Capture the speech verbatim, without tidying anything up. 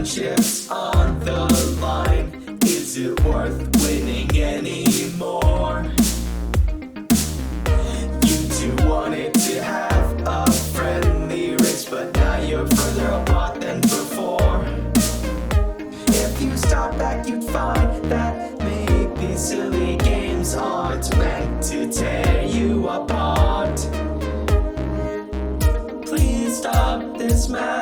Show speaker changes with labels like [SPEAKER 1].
[SPEAKER 1] friendships on the line. Is it worth winning anymore? You two wanted to have a friendly race, but now you're further apart than before. If you stop back, you'd find that maybe silly games aren't meant to tear you apart. Please stop this madness.